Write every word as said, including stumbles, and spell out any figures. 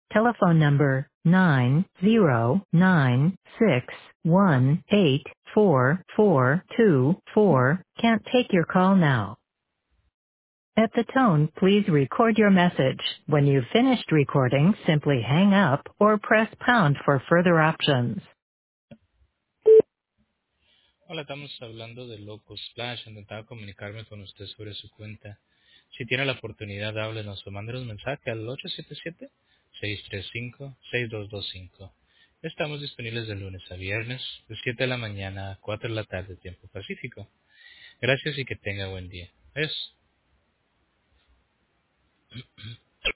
Telephone number nine zero nine six one eight four four two four can't take your call now. At the tone, please record your message. When you've finished recording, simply hang up or press pound for further options. Hola, estamos hablando de Loco Splash. Intentaba comunicarme con usted sobre su cuenta. Si tiene la oportunidad, háblenos o mándenos un mensaje al ocho siete siete, seis tres cinco, seis dos dos cinco. Estamos disponibles de lunes a viernes, de siete de la mañana a cuatro de la tarde, tiempo pacífico. Gracias y que tenga buen día. Adiós.